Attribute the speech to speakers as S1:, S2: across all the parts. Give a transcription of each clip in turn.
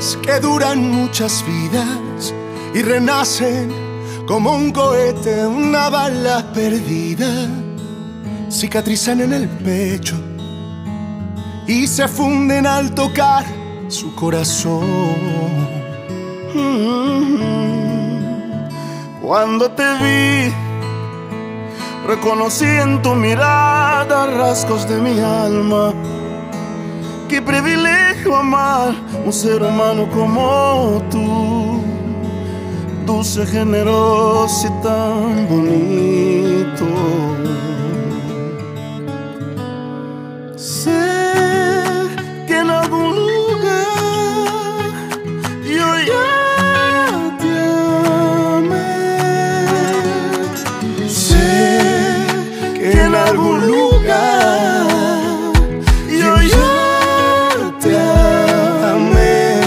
S1: amores que duran muchas vidas y renacen como un cohete, una bala perdida. Cicatrizan en el pecho y se funden al tocar su corazón.
S2: Cuando te vi, reconocí en tu mirada rasgos de mi alma. Qué privilegio amar un ser humano como tú, dulce, generoso y tan bonito. Sé que en algún lugar yo ya te amé. Sé que en algún lugar yo ya te amé.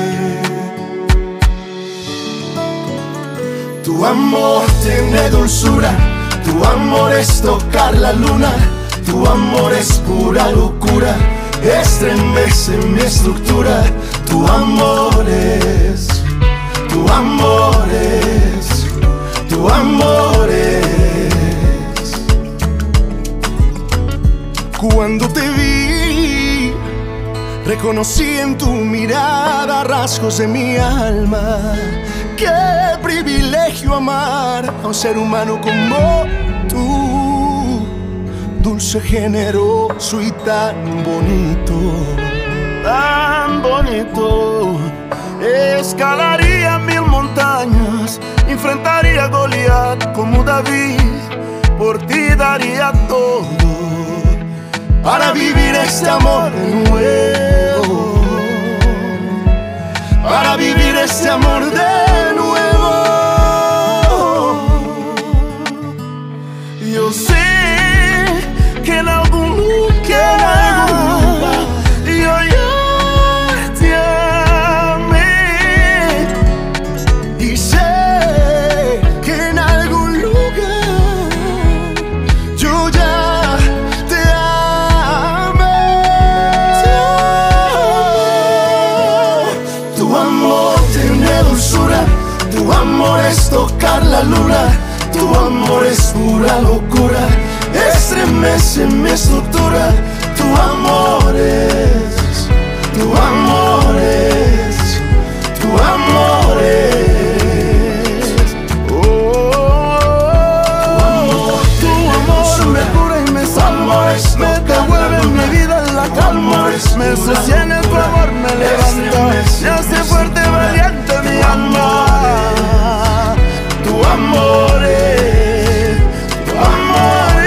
S1: Tu amor tiene dulzura, tu amor es tocar la luna, tu amor es pura locura, estremece mi estructura. Tu amor es, tu amor es, tu amor es. Cuando te vi, reconocí en tu mirada rasgos de mi alma. Qué privilegio amar a un ser humano como tú, dulce, generoso y tan bonito.
S2: Tan bonito. Escalaría 1000 montañas, enfrentaría a Goliat como David. Por ti daría todo
S1: para vivir este amor de nuevo, para vivir este amor de nuevo.
S2: Yo sé que en algún lugar yo ya te amé.
S1: Y sé que en algún lugar yo ya te amé. Tu amor tiene dulzura, tu amor es tocar la luna, tu amor es pura locura, estremece mi estructura. Tu amor es, tu amor es, tu amor es.
S2: Tu amor me cura y me salva, me devuelve mi vida en la calma, me sostiene tu amor, me levanta, me hace fuerte, valiente mi alma.
S1: Tu amor es, tu amor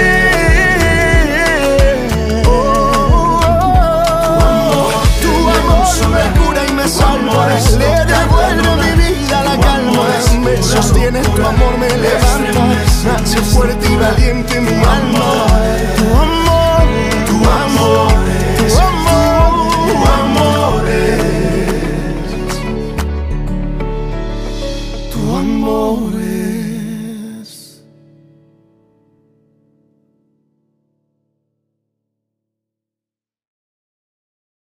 S1: es. Tu amor me cura y me salva.